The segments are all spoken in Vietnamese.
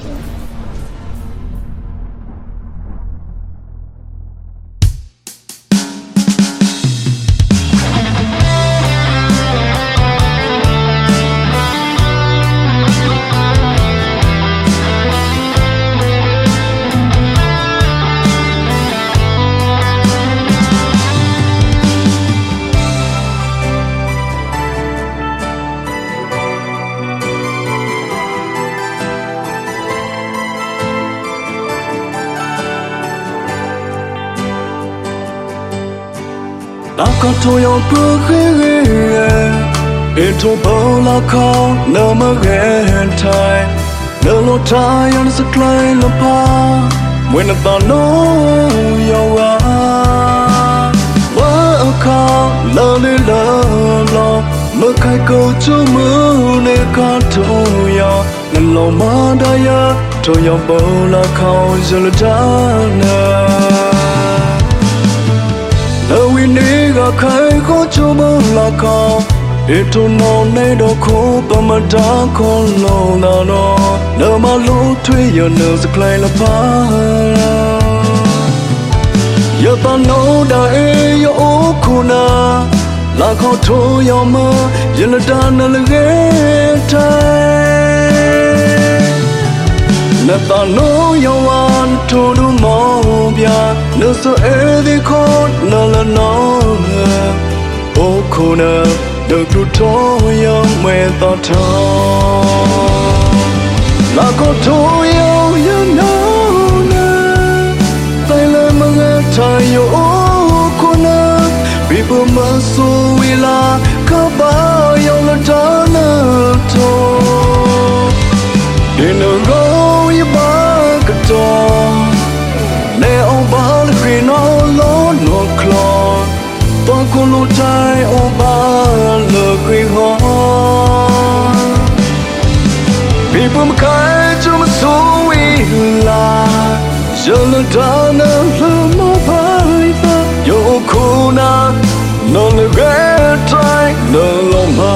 đã có thôi ông bước ghé in thôi bao la khao nở mơ ghé thay nở lối trái anh sẽ lấy lo pa when the ta no yêu à vỡ khao lỡ đi lỡ lo mơ khai câu chú mưa để có thôi yêu ngần lòng mơ đã ya thôi yêu bao la khao giờ là đã nở we need a kai ko chumo la ka ito no ne do ko pa ma da ko lo na no no ma lo thui yo no sa klai la pa ya ta no da e yo o ku na la ko tho yo ma ya la da na la ge tai na ta no yo an to do mo bia no so e di ko na la no o ko na được tu to yo me ta tho la ko to yo you know na tai la ma ga ta yo o ko na bi bu ma so wi la ka ba yo la ta na to in a go you ba ka to ne o ba le khi no lo no klo to ko lo tai o ba le khi ho bi bum kai chu ma so wi la je le da na le mo ba ta yo ko na no le ge tai no lo ma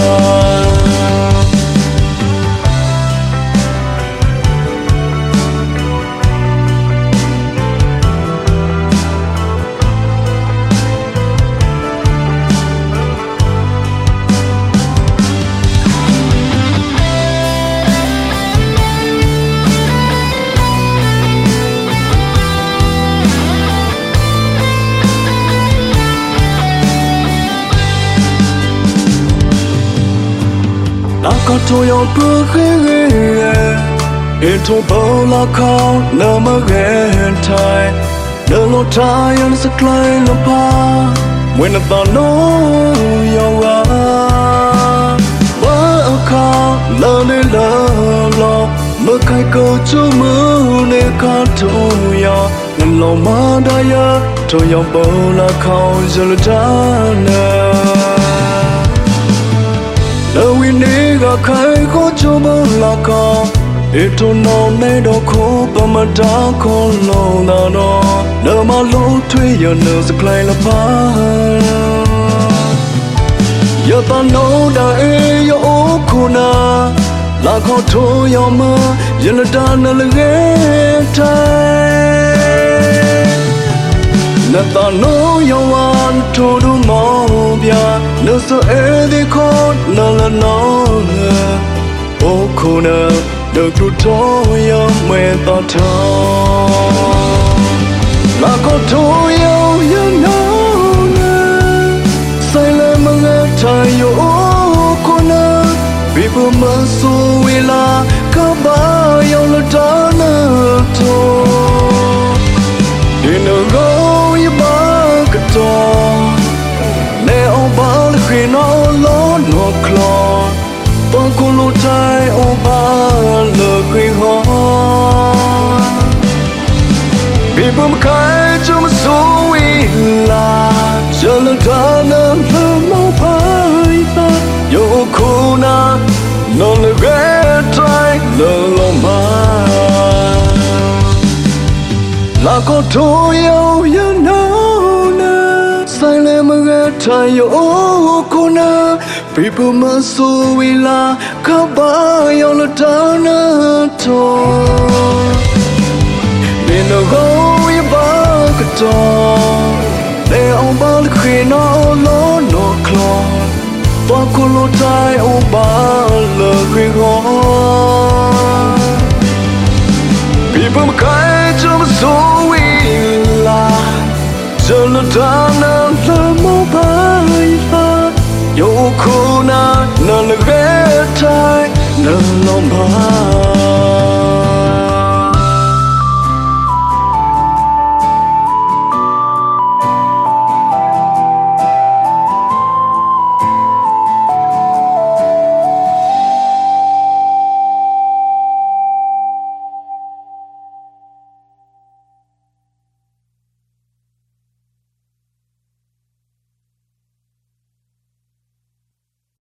đã có thôi ông bước ghé in thôi bao la khao nở mơ ghé thay nở lối trái anh sẽ lấy lo pa when the ta no yêu à vỡ khao lỡ đi lỡ lo mơ khai câu chú mưa để có thôi yêu ngần lòng mơ đã ya thôi yêu bao la khao giờ là đã nở đâu we need a kai ko chumo la ka ito no ne do ko pa ma da ko lo na no no ma lo thui yo no sa klai la pa yo ta no da e yo o ku na la ko tho yo ma yo la da na la ge tai na ta no yo an to do mo bia no so e di ko na la no o ko na được tu to yo me ta tho la ko to yo you know na sai le ma ga ta yo o ko na bi bu ma so wi la ka ba yo la ta na to in a go you ba ka to ne o ba le khi no lo no klo to ko lo tai o ba le khi ho bi bum kai chu ma so wi la je le ta na le mo pa ta yo ko na no le ge tai le lo ma la ko to yo you know na sai le ma ga ta yo ko na people must so we la ka ba yo la ta na to toa cô lô trai ô ba lờ khuy gó vì bơm cái trong số ý là giờ là ta nâng lơ mô bay ta yêu cô na nâng lơ ghé trai nâng lòng ba